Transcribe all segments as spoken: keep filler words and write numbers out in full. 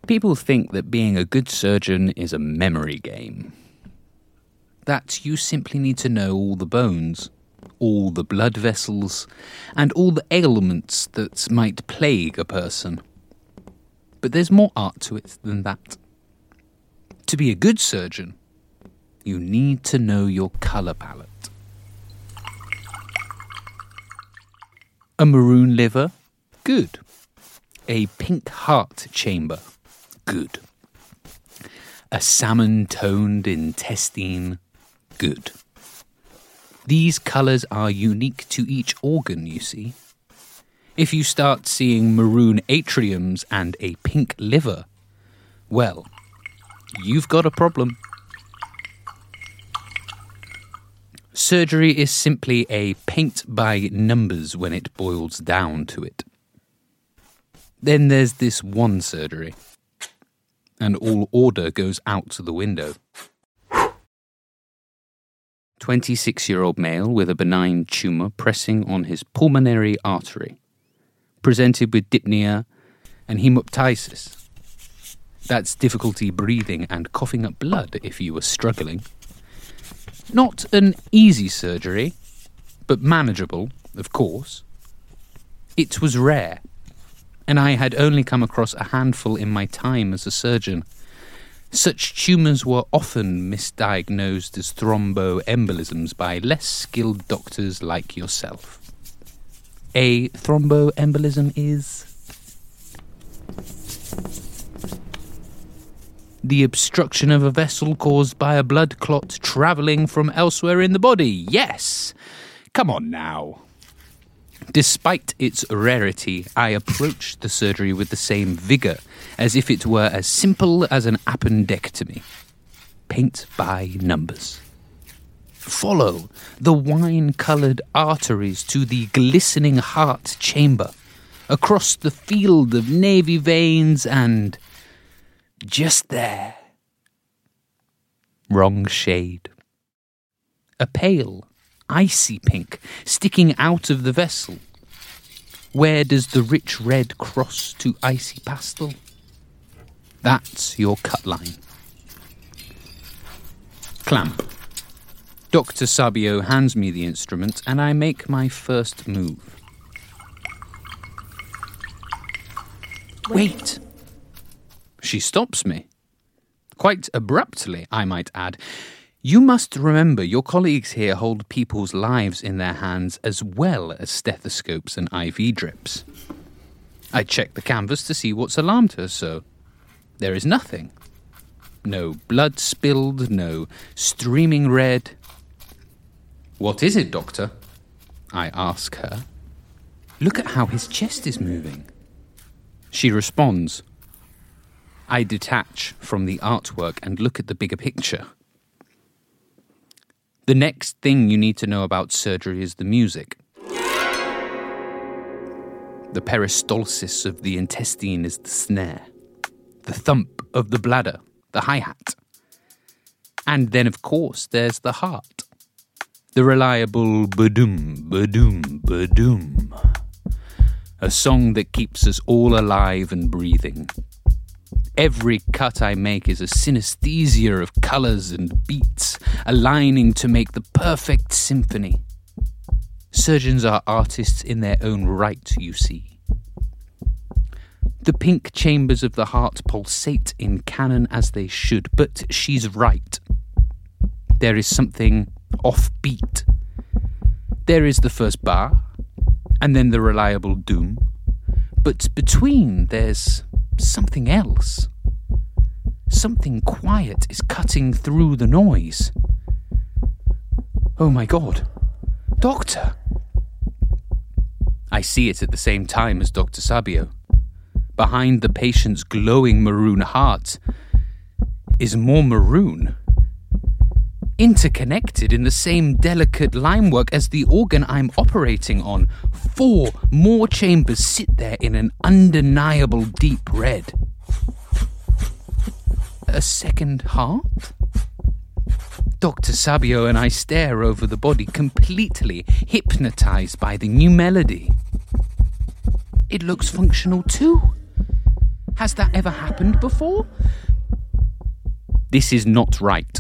People think that being a good surgeon is a memory game. That you simply need to know all the bones, all the blood vessels, and all the ailments that might plague a person. But there's more art to it than that. To be a good surgeon, you need to know your colour palette. A maroon liver? Good. A pink heart chamber? Good. A salmon-toned intestine? Good. These colours are unique to each organ, you see. If you start seeing maroon atriums and a pink liver, well, you've got a problem. Surgery is simply a paint by numbers when it boils down to it. Then there's this one surgery, and all order goes out the window. twenty-six-year-old male with a benign tumour pressing on his pulmonary artery, presented with dyspnea and hemoptysis. That's difficulty breathing and coughing up blood if you were struggling. Not an easy surgery, but manageable, of course. It was rare, and I had only come across a handful in my time as a surgeon. Such tumours were often misdiagnosed as thromboembolisms by less skilled doctors like yourself. A thromboembolism is the obstruction of a vessel caused by a blood clot travelling from elsewhere in the body. Yes! Come on now. Despite its rarity, I approached the surgery with the same vigour, as if it were as simple as an appendectomy. Paint by numbers. Follow the wine-coloured arteries to the glistening heart chamber, across the field of navy veins and... just there. Wrong shade. A pale, icy pink sticking out of the vessel. Where does the rich red cross to icy pastel? That's your cut line. Clamp. Doctor Sabio hands me the instrument and I make my first move. Wait! She stops me. Quite abruptly, I might add. You must remember your colleagues here hold people's lives in their hands as well as stethoscopes and I V drips. I check the canvas to see what's alarmed her so. There is nothing. No blood spilled, no streaming red. What is it, Doctor? I ask her. Look at how his chest is moving. She responds. I detach from the artwork and look at the bigger picture. The next thing you need to know about surgery is the music. The peristalsis of the intestine is the snare. The thump of the bladder, the hi-hat. And then, of course, there's the heart. The reliable ba-doom, ba-doom, ba-doom. A song that keeps us all alive and breathing. Every cut I make is a synesthesia of colours and beats, aligning to make the perfect symphony. Surgeons are artists in their own right, you see. The pink chambers of the heart pulsate in canon as they should, but she's right. There is something offbeat. There is the first bar, and then the reliable doom. But between, there's something else. Something quiet is cutting through the noise. Oh my God. Doctor! I see it at the same time as Doctor Sabio. Behind the patient's glowing maroon heart is more maroon. Interconnected in the same delicate limework as the organ I'm operating on. Four more chambers sit there in an undeniable deep red. A second heart? Doctor Sabio and I stare over the body, completely hypnotized by the new melody. It looks functional too. Has that ever happened before? This is not right.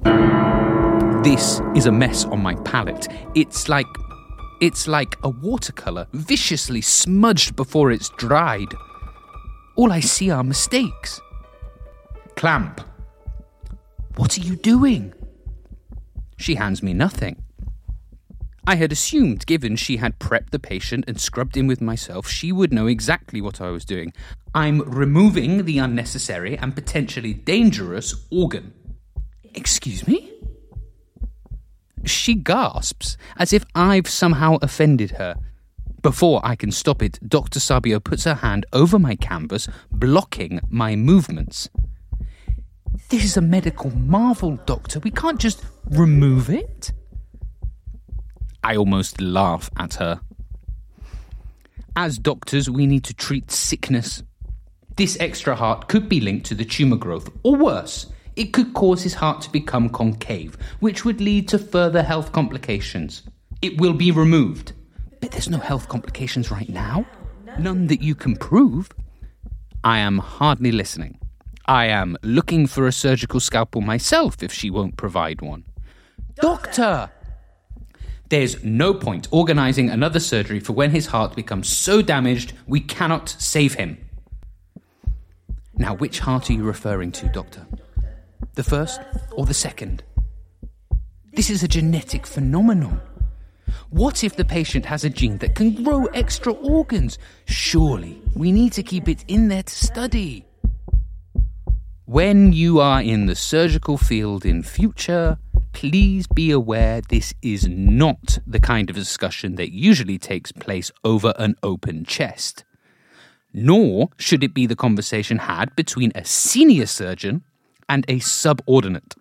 This is a mess on my palate. It's like... It's like a watercolour, viciously smudged before it's dried. All I see are mistakes. Clamp. What are you doing? She hands me nothing. I had assumed, given she had prepped the patient and scrubbed in with myself, she would know exactly what I was doing. I'm removing the unnecessary and potentially dangerous organ. Excuse me? She gasps, as if I've somehow offended her. Before I can stop it, Doctor Sabio puts her hand over my canvas, blocking my movements. This is a medical marvel, Doctor. We can't just remove it. I almost laugh at her. As doctors, we need to treat sickness. This extra heart could be linked to the tumour growth, or worse, it could cause his heart to become concave, which would lead to further health complications. It will be removed. But there's no health complications right now. None that you can prove. I am hardly listening. I am looking for a surgical scalpel myself if she won't provide one. Doctor! There's no point organising another surgery for when his heart becomes so damaged we cannot save him. Now, which heart are you referring to, Doctor? The first or the second? This is a genetic phenomenon. What if the patient has a gene that can grow extra organs? Surely we need to keep it in there to study. When you are in the surgical field in future, please be aware this is not the kind of discussion that usually takes place over an open chest. Nor should it be the conversation had between a senior surgeon and a subordinate.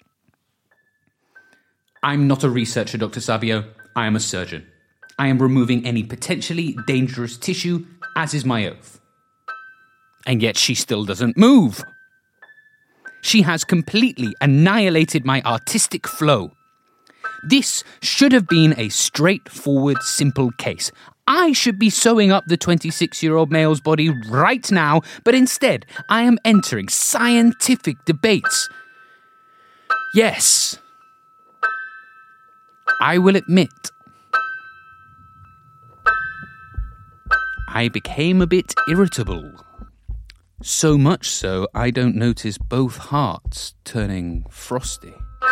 I'm not a researcher, Doctor Sabio. I am a surgeon. I am removing any potentially dangerous tissue, as is my oath. And yet she still doesn't move. She has completely annihilated my artistic flow. This should have been a straightforward, simple case. I should be sewing up the twenty-six-year-old male's body right now, but instead I am entering scientific debates. Yes, I will admit, I became a bit irritable. So much so, I don't notice both hearts turning frosty.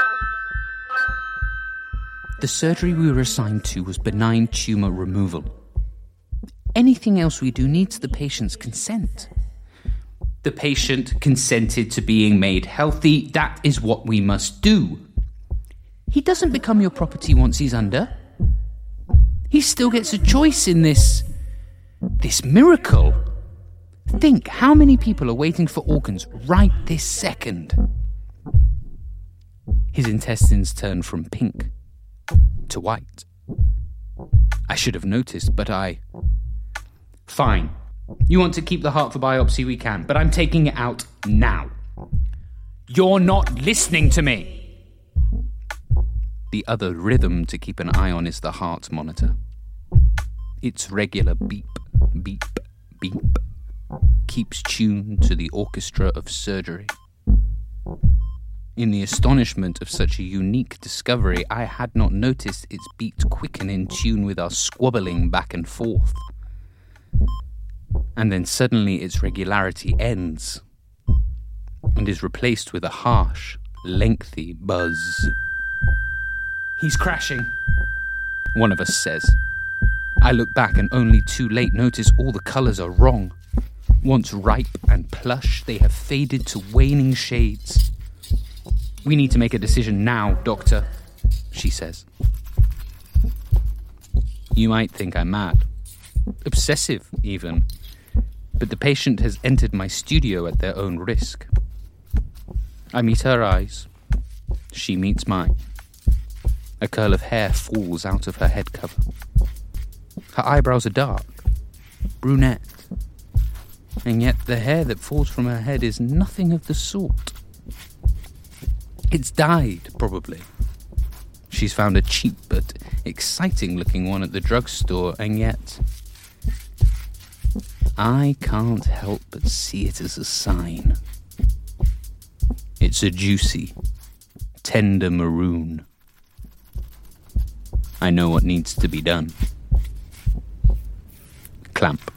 The surgery we were assigned to was benign tumour removal. Anything else we do needs the patient's consent. The patient consented to being made healthy. That is what we must do. He doesn't become your property once he's under. He still gets a choice in this... this miracle. Think how many people are waiting for organs right this second. His intestines turn from pink to white. I should have noticed, but I... Fine. You want to keep the heart for biopsy, we can, but I'm taking it out now. You're not listening to me. The other rhythm to keep an eye on is the heart monitor. Its regular beep, beep, beep keeps tune to the orchestra of surgery. In the astonishment of such a unique discovery, I had not noticed its beat quicken in tune with our squabbling back and forth. And then suddenly its regularity ends and is replaced with a harsh, lengthy buzz. He's crashing, one of us says. I look back and only too late notice all the colours are wrong. Once ripe and plush, they have faded to waning shades. We need to make a decision now, Doctor, she says. You might think I'm mad. Obsessive, even. But the patient has entered my studio at their own risk. I meet her eyes. She meets mine. A curl of hair falls out of her head cover. Her eyebrows are dark, brunette. And yet the hair that falls from her head is nothing of the sort. It's dyed, probably. She's found a cheap but exciting-looking one at the drugstore, and yet... I can't help but see it as a sign. It's a juicy, tender maroon. I know what needs to be done. Clamp.